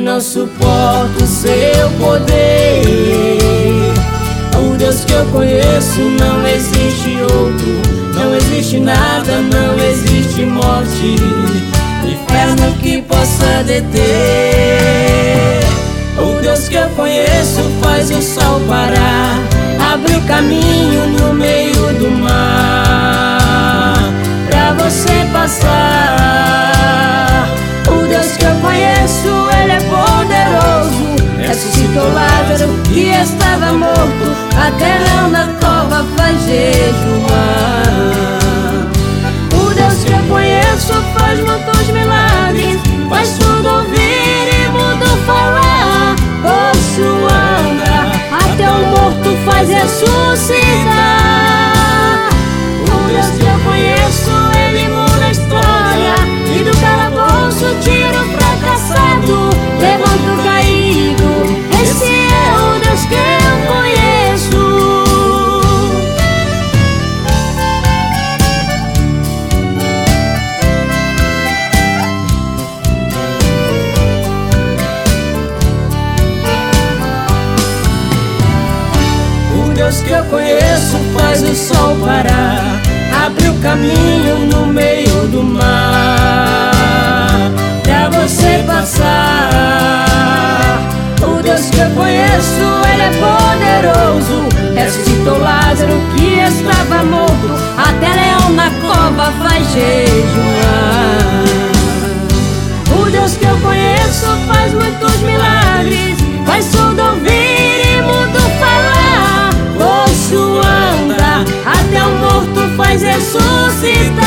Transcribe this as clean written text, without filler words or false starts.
não suporto seu poder. O Deus que eu conheço, não existe outro. Não existe nada, não existe morte, inferno que possa deter. O Deus que eu conheço faz o sol parar, abre o caminho no meio do mar pra você passar. O Deus que eu conheço, Ele é poderoso, ressuscitou Lázaro que estava morto, até leão na cova faz jejuar. O Deus que eu conheço faz muitos milagres, faz surdo ouvir e mudo falar, osso anda, até o morto faz ressuscitar. O Deus que eu conheço, Ele muda a história, e do calabouço tira o fracassado, levanta o caído. Esse é o Deus que eu conheço. O Deus que eu conheço faz o sol parar, abre o caminho no meio do mar pra você passar. O Deus que eu conheço, Ele é poderoso, ressuscitou Lázaro que estava morto, até leão na cova faz jejuar. O Deus que eu conheço faz muitos milagres, faz surdo ouvir e mudo falar, osso anda, até o morto faz ressuscitar.